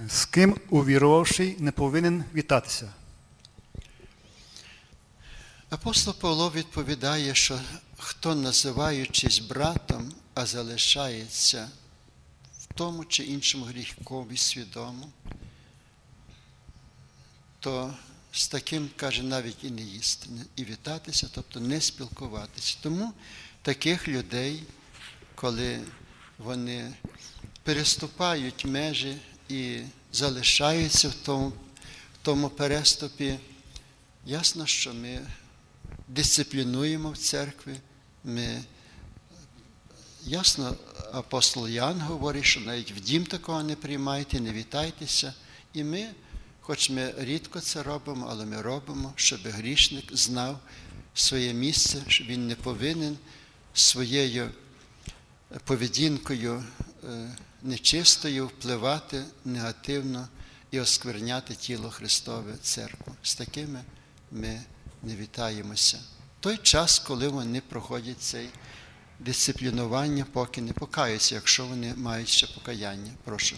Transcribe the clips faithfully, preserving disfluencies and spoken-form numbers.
З ким увірувавший не повинен вітатися? Апостол Павло відповідає, що хто, називаючись братом, а залишається в тому чи іншому гріхові свідомо, то з таким, каже, навіть і не їсти, і вітатися, тобто не спілкуватися. Тому таких людей, коли вони переступають межі і залишаються в тому, в тому переступі, ясно, що ми дисциплінуємо в церкві. Ми, ясно, апостол Ян говорить, що навіть в дім такого не приймайте, не вітайтеся. І ми, хоч ми рідко це робимо, але ми робимо, щоб грішник знав своє місце, що він не повинен своєю поведінкою нечистою впливати негативно і оскверняти тіло Христове, церкву. З такими ми не вітаємося. Той час, коли вони проходять це дисциплінування, поки не покаються, якщо вони мають ще покаяння. Прошу.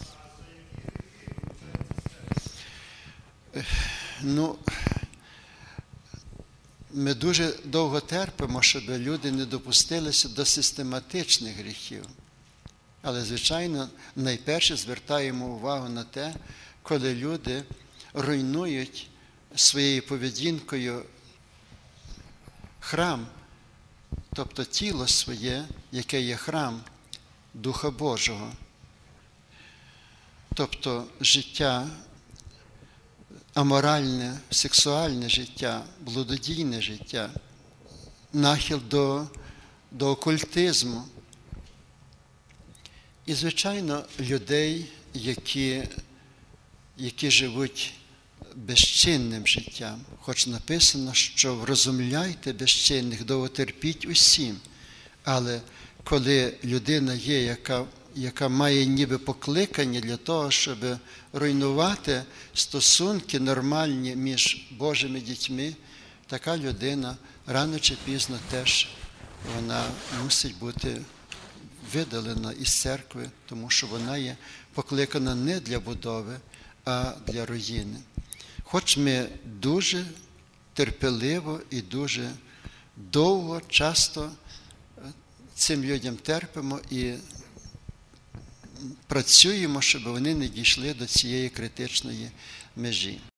Ну, ми дуже довго терпимо, щоб люди не допустилися до систематичних гріхів. Але, звичайно, найперше звертаємо увагу на те, коли люди руйнують своєю поведінкою храм, тобто тіло своє, яке є храм Духа Божого. Тобто життя, аморальне, сексуальне життя, блудодійне життя, нахил до, до окультизму. І, звичайно, людей, які, які живуть безчинним життям. Хоч написано, що врозумляйте безчинних, довготерпіть усім. Але коли людина є, яка, яка має ніби покликання для того, щоб руйнувати стосунки нормальні між Божими дітьми, така людина рано чи пізно теж вона мусить бути видалена із церкви, тому що вона є покликана не для будови, а для руїни. Хоч ми дуже терпеливо і дуже довго, часто цим людям терпимо і працюємо, щоб вони не дійшли до цієї критичної межі.